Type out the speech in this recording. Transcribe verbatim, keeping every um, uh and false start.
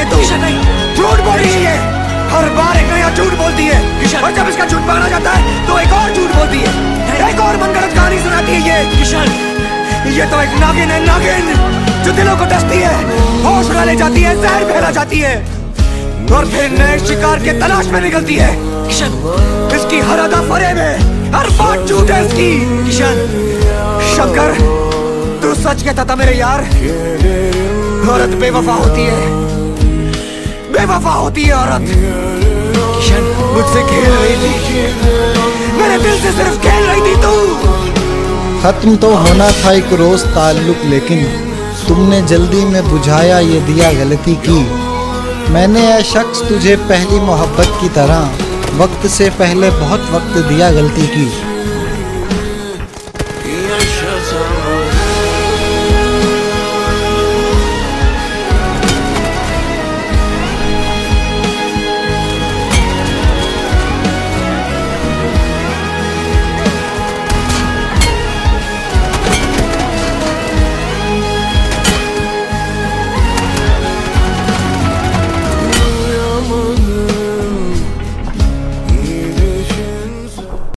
है तू, झूठ बोल रही है, हर बार एक नया झूठ बोलती है, और जब इसका झूठ माना जाता है तो एक और झूठ बोलती है, एक और मनगढ़ंत कहानी सुनाती है। ये किशन, ये तो एक नागिन है, नागिन जो दिलों को डसती है, होश उड़ा ले जाती है, जहर फैला जाती है और फिर नए शिकार के तलाश में निकलती है। किशन, इसकी हर अदा फरेब है, हर बात झूठ है इसकी। किशन, शंकर तू सच कहता था मेरे यार, औरत बेवफा होती है, बेवफा होती है औरत। किशन, मुझसे खेल रही थी, मेरे दिल से सिर्फ खेल रही थी तू। खत्म तो होना था एक रोज ताल्लुक, लेकिन तुमने जल्दी में बुझाया ये दिया गलती की। मैंने ये शख्स तुझे पहली मोहब्बत की तरह वक्त से पहले बहुत वक्त दिया गलती की।